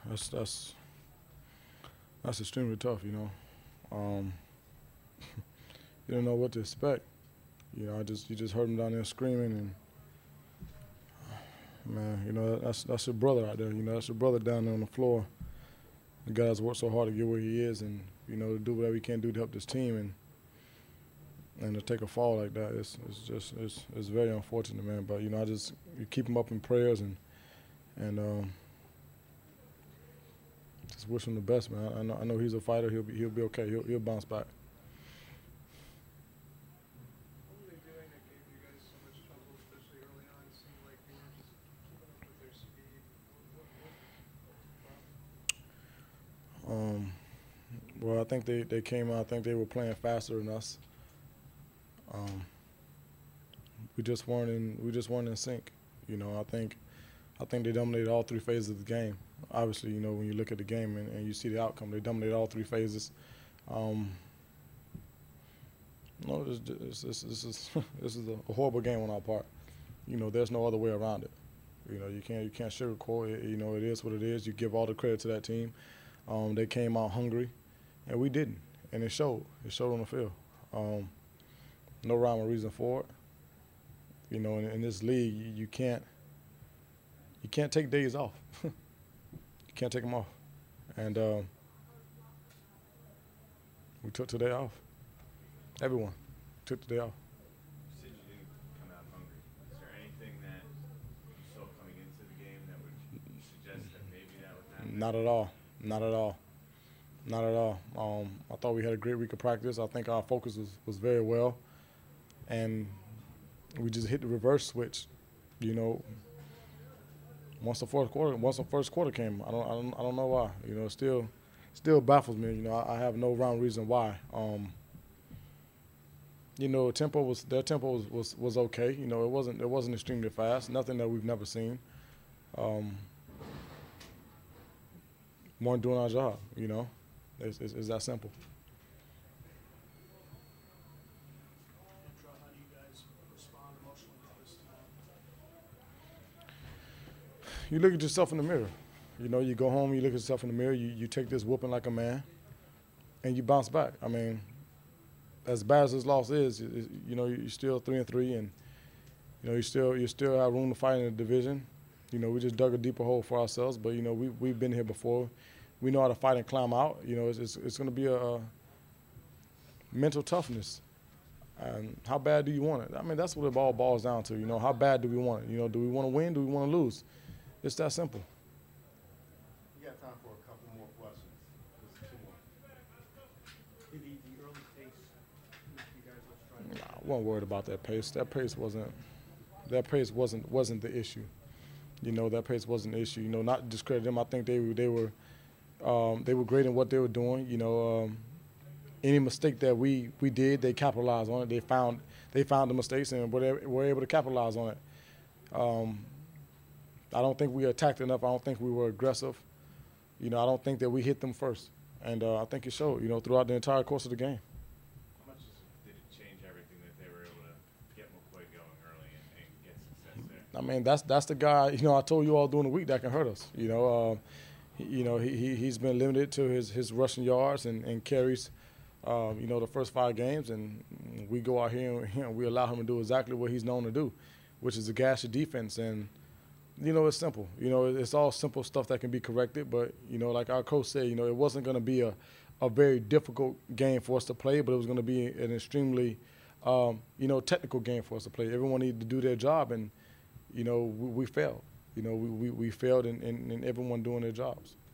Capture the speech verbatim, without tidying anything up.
That's that's that's extremely tough. You know, um, you don't know what to expect. You know, I just you just heard him down there screaming, and man, you know that's that's your brother out there. You know, that's your brother down there on the floor. The guy's worked so hard to get where he is, and you know to do whatever he can do to help this team, and and to take a fall like that, it's it's just it's it's very unfortunate, man. But you know, I just you keep him up in prayers, and and um, just wish him the best, man. I know I know he's a fighter. He'll be he'll be okay. He'll he'll bounce back. What were they doing that gave you guys so much trouble, especially early on? It seemed like they were just keeping up with their speed. What, what, what was the problem? Um, well, I think they, they came out. I think they were playing faster than us. Um, we just weren't in we just weren't in sync. You know, I think I think they dominated all three phases of the game. Obviously, you know, when you look at the game and, and you see the outcome, they dominated all three phases. Um, no, this, this, this, this is this is a horrible game on our part. You know, there's no other way around it. You know, you can't you can't sugarcoat it. You know, it is what it is. You give all the credit to that team. Um, they came out hungry, and we didn't, and it showed. It showed on the field. Um, no rhyme or reason for it. You know, in, in this league, you, you can't you can't take days off. You can't take them off, and um, we took today off. Everyone took the day off. You said you didn't come out hungry. Is there anything that you saw coming into the game that would suggest that maybe that was happening? Not at all. Not at all. Not at all. Um, I thought we had a great week of practice. I think our focus was, was very well, and we just hit the reverse switch. You know, once the fourth quarter, once the first quarter came, I don't, I don't, I don't know why. You know, it still, still baffles me. You know, I, I have no rhyme reason why. Um, you know, tempo was their tempo was, was was okay. You know, it wasn't it wasn't extremely fast. Nothing that we've never seen. Um, weren't doing our job. You know, it's, it's, it's that simple. Intro, how do you guys respond emotionally to this time? You look at yourself in the mirror. You know, you go home, you look at yourself in the mirror, you, you take this whooping like a man, and you bounce back. I mean, as bad as this loss is, it, it, you know, you're still three and three, and you know, you still you still have room to fight in the division. You know, we just dug a deeper hole for ourselves, but you know, we we've been here before. We know how to fight and climb out. You know, it's it's, it's going to be a, a mental toughness. And how bad do you want it? I mean, that's what it all boils down to. You know, how bad do we want it? You know, do we want to win? Do we want to lose? It's that simple. We got time for a couple more questions. Just two more. The, the early pace, you guys were trying to. Nah, I wasn't worried about that pace. That pace wasn't. That pace wasn't wasn't the issue. You know, that pace wasn't the issue. You know, not to discredit them. I think they they were um, they were great in what they were doing. You know, um, any mistake that we we did, they capitalized on it. They found they found the mistakes and were were able to capitalize on it. Um, I don't think we attacked enough. I don't think we were aggressive. You know, I don't think that we hit them first, and uh, I think it showed. You know, throughout the entire course of the game. How much did it change everything that they were able to get McCoy going early and, and get success there? I mean, that's that's the guy. You know, I told you all during the week that can hurt us. You know, uh, he, you know he, he he's been limited to his his rushing yards and, and carries. Um, you know, the first five games, and we go out here and you know, we allow him to do exactly what he's known to do, which is to gash the defense. And you know, it's simple. You know, it's all simple stuff that can be corrected. But you know, like our coach said, you know, it wasn't going to be a a very difficult game for us to play, but it was going to be an extremely um, you know technical game for us to play. Everyone needed to do their job, and you know, we, we failed. You know, we, we, we failed in, in, in everyone doing their jobs.